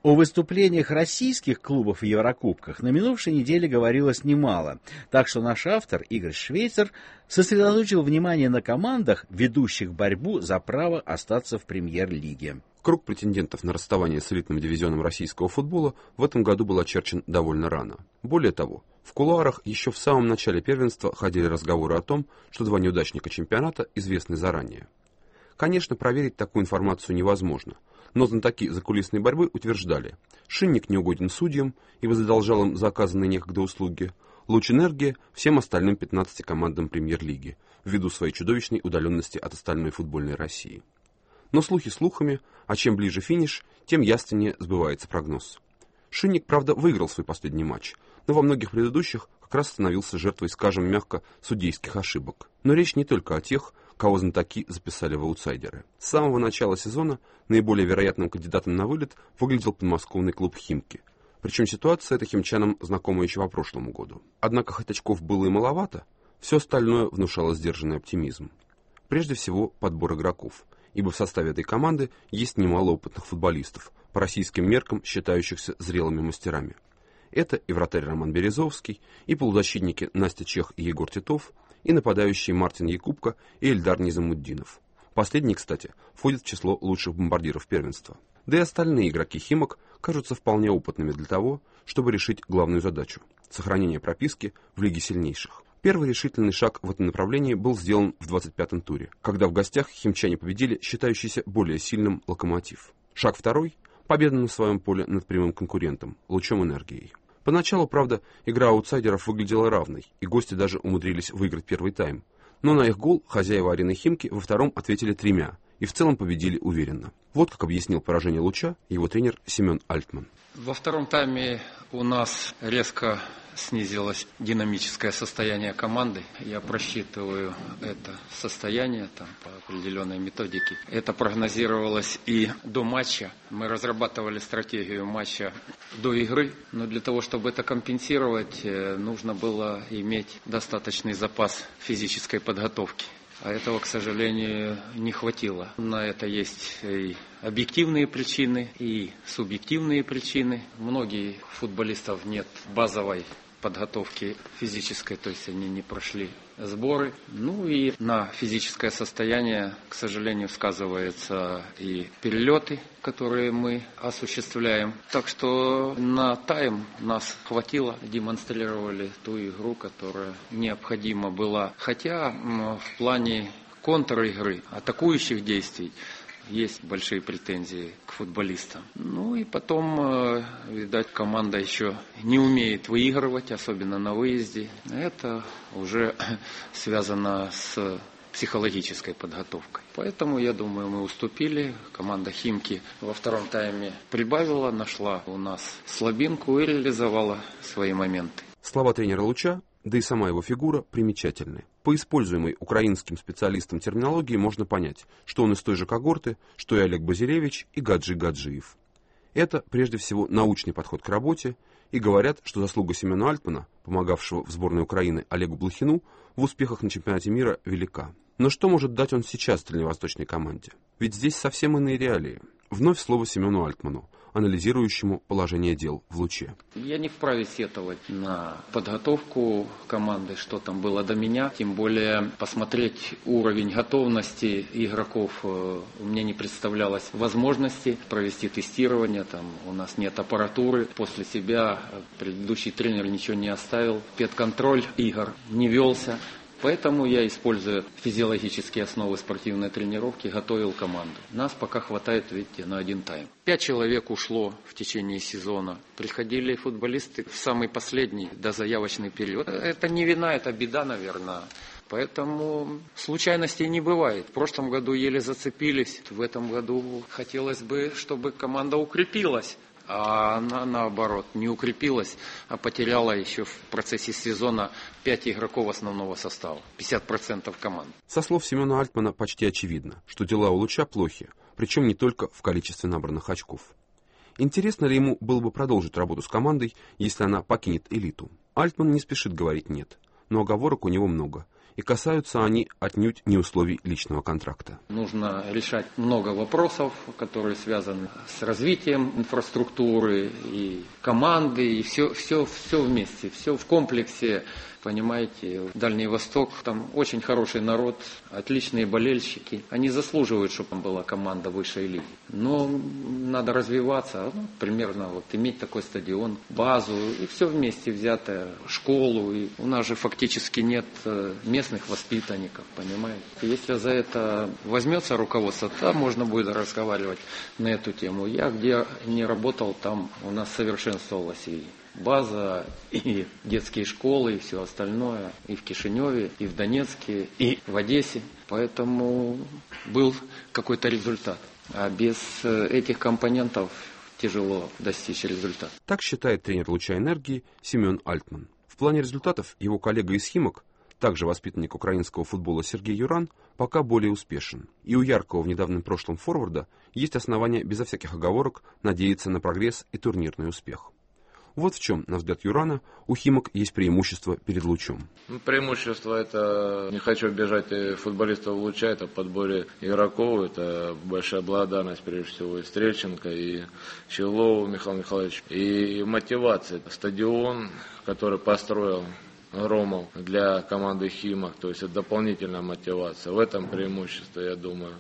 О выступлениях российских клубов в Еврокубках на минувшей неделе говорилось немало, так что наш автор Игорь Швейцер сосредоточил внимание на командах, ведущих борьбу за право остаться в премьер-лиге. Круг претендентов на расставание с элитным дивизионом российского футбола в этом году был очерчен довольно рано. Более того, в кулуарах еще в самом начале первенства ходили разговоры о том, что два неудачника чемпионата известны заранее. Конечно, проверить такую информацию невозможно, но знатоки закулисной борьбы утверждали: Шинник не угоден судьям, ибо задолжал им за оказанные некогда услуги, Лучэнергия всем остальным 15 командам премьер-лиги, ввиду своей чудовищной удаленности от остальной футбольной России. Но слухи слухами, а чем ближе финиш, тем яснее сбывается прогноз. Шинник, правда, выиграл свой последний матч, но во многих предыдущих как раз становился жертвой, скажем мягко, судейских ошибок. Но речь не только о тех, кого знатоки записали в аутсайдеры. С самого начала сезона наиболее вероятным кандидатом на вылет выглядел подмосковный клуб «Химки». Причем ситуация эта химчанам знакома еще по прошлому году. Однако хоть очков было и маловато, все остальное внушало сдержанный оптимизм. Прежде всего, подбор игроков, ибо в составе этой команды есть немало опытных футболистов, по российским меркам считающихся зрелыми мастерами. Это и вратарь Роман Березовский, и полузащитники Настя Чех и Егор Титов, и нападающие Мартин Якубко и Эльдар Низамутдинов. Последний, кстати, входит в число лучших бомбардиров первенства. Да и остальные игроки «Химок» кажутся вполне опытными для того, чтобы решить главную задачу – сохранение прописки в Лиге сильнейших. Первый решительный шаг в этом направлении был сделан в 25-м туре, когда в гостях химчане победили считающийся более сильным «Локомотив». Шаг второй – победа на своем поле над прямым конкурентом – Лучом Энергией. Поначалу, правда, игра аутсайдеров выглядела равной, и гости даже умудрились выиграть первый тайм. Но на их гол хозяева арены «Химки» во втором ответили 3 и в целом победили уверенно. Вот как объяснил поражение Луча его тренер Семен Альтман. Во втором тайме у нас резко снизилось динамическое состояние команды. Я просчитываю это состояние по определенной методике. Это прогнозировалось и до матча. Мы разрабатывали стратегию матча до игры, но для того, чтобы это компенсировать, нужно было иметь достаточный запас физической подготовки. А этого, к сожалению, не хватило. На это есть и объективные причины, и субъективные причины. Многие футболистов нет базовой подготовки физической, то есть они не прошли сборы. Ну и на физическое состояние, к сожалению, сказываются и перелеты, которые мы осуществляем. Так что на тайм нас хватило, демонстрировали ту игру, которая необходима была. Хотя в плане контр-игры, атакующих действий, есть большие претензии к футболистам. Ну и потом, видать, команда еще не умеет выигрывать, особенно на выезде. Это уже связано с психологической подготовкой. Поэтому, я думаю, мы уступили. Команда «Химки» во втором тайме прибавила, нашла у нас слабинку и реализовала свои моменты. Слова тренера Луча, да и сама его фигура примечательны. По используемой украинским специалистам терминологии можно понять, что он из той же когорты, что и Олег Базилевич и Гаджи Гаджиев. Это, прежде всего, научный подход к работе, и говорят, что заслуга Семена Альтмана, помогавшего в сборной Украины Олегу Блохину, в успехах на чемпионате мира велика. Но что может дать он сейчас дальневосточной команде? Ведь здесь совсем иные реалии. Вновь слово Семену Альтману, анализирующему положение дел в Луче. Я не вправе сетовать на подготовку команды, что там было до меня. Тем более посмотреть уровень готовности игроков у меня не представлялось возможности провести тестирование. Там у нас нет аппаратуры. После себя предыдущий тренер ничего не оставил. Педконтроль игр не велся. Поэтому я, используя физиологические основы спортивной тренировки, готовил команду. Нас пока хватает, видите, на 1 тайм. 5 человек ушло в течение сезона. Приходили футболисты в самый последний дозаявочный период. Это не вина, это беда, наверное. Поэтому случайностей не бывает. В прошлом году еле зацепились. В этом году хотелось бы, чтобы команда укрепилась. А она, наоборот, не укрепилась, а потеряла еще в процессе сезона 5 игроков основного состава, 50% команд. Со слов Семена Альтмана почти очевидно, что дела у Луча плохи, причем не только в количестве набранных очков. Интересно ли ему было бы продолжить работу с командой, если она покинет элиту? Альтман не спешит говорить «нет», но оговорок у него много, и касаются они отнюдь не условий личного контракта. Нужно решать много вопросов, которые связаны с развитием инфраструктуры и команды, и все вместе, все в комплексе. Понимаете, Дальний Восток, там очень хороший народ, отличные болельщики. Они заслуживают, чтобы там была команда высшей лиги. Но надо развиваться, примерно иметь такой стадион, базу, и все вместе взятое, школу. И у нас же фактически нет местных воспитанников, понимаете. Если за это возьмется руководство, то можно будет разговаривать на эту тему. Я где не работал, там у нас совершенствовалось и база, и детские школы, и все остальное, и в Кишиневе, и в Донецке, и в Одессе. Поэтому был какой-то результат. А без этих компонентов тяжело достичь результата. Так считает тренер «Луча энергии» Семен Альтман. В плане результатов его коллега из «Химок», также воспитанник украинского футбола Сергей Юран, пока более успешен. И у яркого в недавнем прошлом форварда есть основания безо всяких оговорок надеяться на прогресс и турнирный успех. Вот в чем, на взгляд Юрана, у «Химок» есть преимущество перед «Лучом». Преимущество — это, не хочу обижать футболистов «Луча», это в подборе игроков, это большая благодарность, прежде всего, и Стрельченко, и Щеглову Михаилу Михайловичу, и мотивация. Стадион, который построил Ромов для команды «Химок», то есть это дополнительная мотивация. В этом преимущество, я думаю.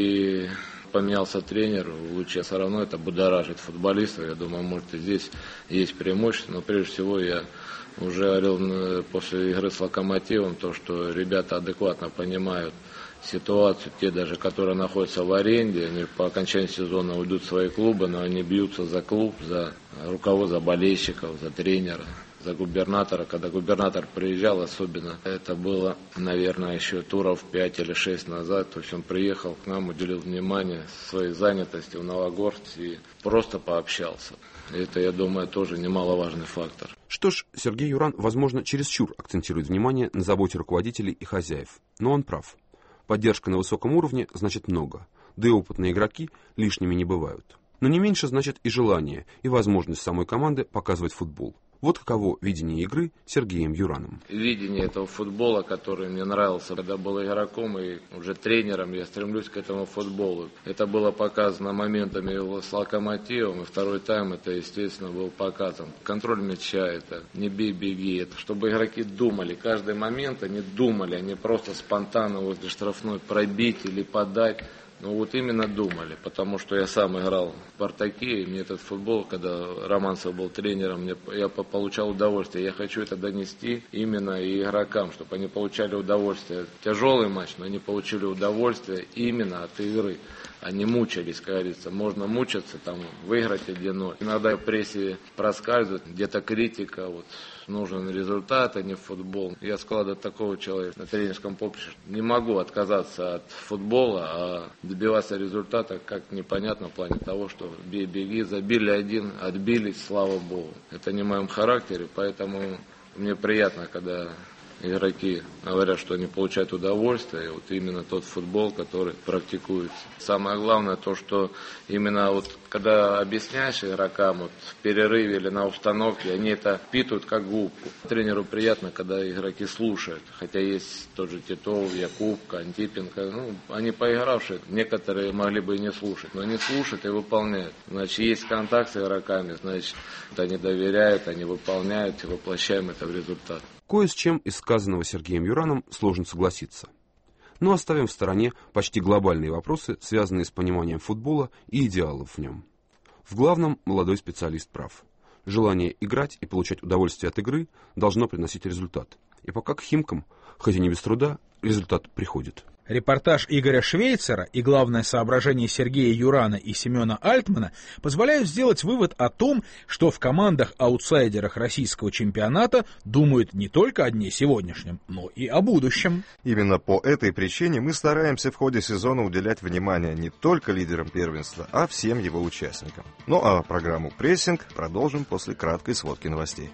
И поменялся тренер, в «Луче» все равно это будоражит футболистов. Я думаю, может, и здесь есть преимущество. Но прежде всего я уже говорил после игры с «Локомотивом», то, что ребята адекватно понимают ситуацию, те даже, которые находятся в аренде, они по окончании сезона уйдут в свои клубы, но они бьются за клуб, за руководство, за болельщиков, за тренера, за губернатора. Когда губернатор приезжал, особенно, это было, наверное, еще туров 5 или 6 назад, то есть он приехал к нам, уделил внимание своей занятости в Новогорске и просто пообщался. Это, я думаю, тоже немаловажный фактор. Что ж, Сергей Юран, возможно, чересчур акцентирует внимание на заботе руководителей и хозяев. Но он прав. Поддержка на высоком уровне значит много, да и опытные игроки лишними не бывают. Но не меньше значит и желание, и возможность самой команды показывать футбол. Вот каково видение игры Сергеем Юраном. Видение этого футбола, который мне нравился, когда был игроком и уже тренером, я стремлюсь к этому футболу. Это было показано моментами с «Локомотивом», и второй тайм это, естественно, был показан. Контроль мяча, это не бей, беги, это чтобы игроки думали. Каждый момент они думали, они просто спонтанно возле штрафной пробить или подать. Ну вот именно думали, потому что я сам играл в «Спартаке», и мне этот футбол, когда Романцев был тренером, я получал удовольствие. Я хочу это донести именно и игрокам, чтобы они получали удовольствие. Тяжелый матч, но они получили удовольствие именно от игры. Они мучились, как говорится. Можно мучиться, там, выиграть 1-0. Иногда в прессе проскальзывает, где-то критика, вот, нужен результат, а не футбол. Я складываю такого человека на тренерском поприще. Не могу отказаться от футбола, а добиваться результата, как непонятно, в плане того, что бей, беги, забили 1, отбились, слава богу. Это не в моем характере, поэтому мне приятно, когда игроки говорят, что они получают удовольствие, и вот именно тот футбол, который практикуется. Самое главное то, что именно вот когда объясняешь игрокам вот в перерыве или на установке, они это впитывают как губку. Тренеру приятно, когда игроки слушают, хотя есть тот же Титов, Якубка, Антипенко, они поигравшие, некоторые могли бы и не слушать, но они слушают и выполняют. Значит, есть контакт с игроками, значит, они доверяют, они выполняют и воплощаем это в результат. Кое с чем из сказанного Сергеем Юраном сложно согласиться. Но оставим в стороне почти глобальные вопросы, связанные с пониманием футбола и идеалов в нем. В главном молодой специалист прав. Желание играть и получать удовольствие от игры должно приносить результат. И пока к «Химкам», хоть и не без труда, результат приходит. Репортаж Игоря Швейцера и главное соображение Сергея Юрана и Семена Альтмана позволяют сделать вывод о том, что в командах-аутсайдерах российского чемпионата думают не только о дне сегодняшнем, но и о будущем. Именно по этой причине мы стараемся в ходе сезона уделять внимание не только лидерам первенства, а всем его участникам. Ну а программу «Прессинг» продолжим после краткой сводки новостей.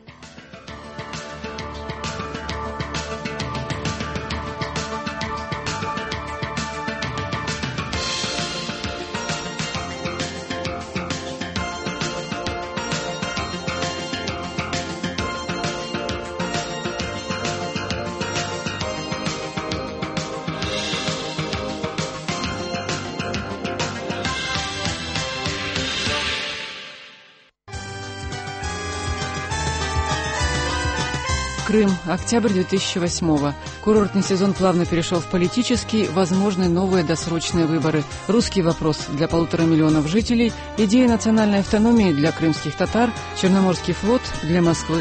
Крым. Октябрь 2008-го. Курортный сезон плавно перешел в политический. Возможны новые досрочные выборы. Русский вопрос для 1,5 миллиона жителей. Идея национальной автономии для крымских татар. Черноморский флот для Москвы.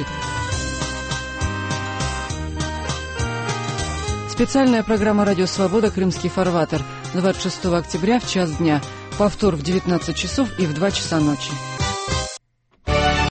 Специальная программа «Радио Свобода. Крымский фарватер». 26 октября в час дня. Повтор в 19 часов и в 2 часа ночи.